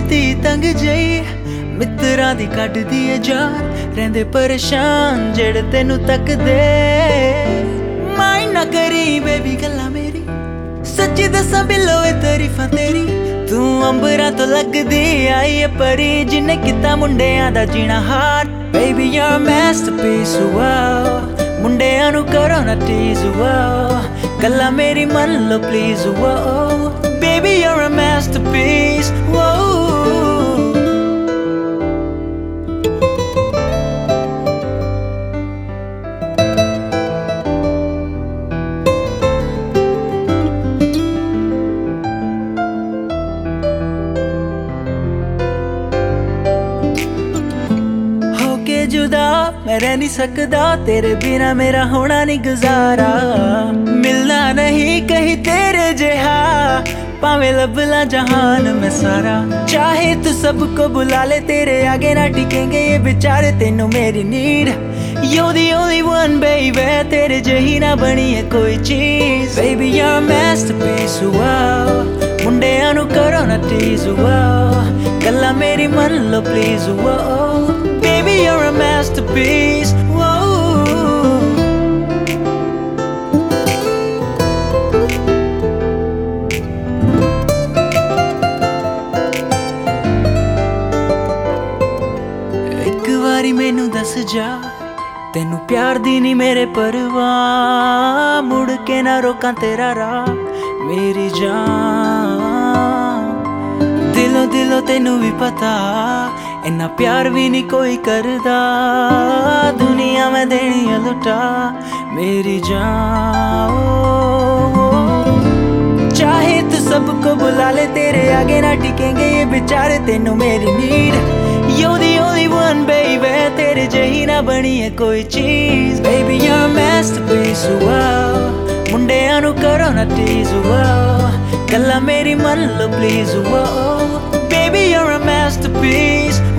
दी तंग जई मित्रां दी कड्डदी ए जान रहिंदे परेशान जेड़े तेनू तकदे माइंड ना करी बेबी गल्लां मेरी सच्ची दस्सां बिल्लो ए तारीफां तेरी तू अंबरां तो लगदी आई ए परी जिन्ने कीता मुंडियां दा जीना हार baby you're a masterpiece wow मुंडियां नू करो ना टीज wow गल्लां मेरी मन लो please wow baby you're a masterpiece wow जुदा मैं रह नहीं सकदा तेरे बिना मेरा होना नहीं गुजारा मिलना नहीं कहीं तेरे जहा पावे लबला जहान में सारा चाहे तू सबको बुला ले तेरे आगे ना टिकेंगे ये बेचारे तेनू मेरी need You're the only one baby तेरे जही ना बनी है कोई चीज Baby you're a masterpiece wow मुंडियां नू करो ना टीज wow गल्लां मेरी मन लो please wow Baby you're a masterpiece wow एक बारी मैनू दस जा तेनू प्यार दी नी मेरे परवाह मुड़ के ना रोकां तेरा राह मेरी जान दिलों दिलों तेनू भी पता इन्ना प्यार भी नहीं कोई करदा दुनिया में देनी है लुटा मेरी जान चाहे तू सबको बुला ले तेरे आगे ना टिकेंगे ये बेचारे तेनू मेरी need You're the only one baby तेरे जही ना बनी है कोई चीज Baby you're a masterpiece wow मुंडियां नू करो ना टीज wow गल्लां मेरी मन लो please wow Baby you're a masterpiece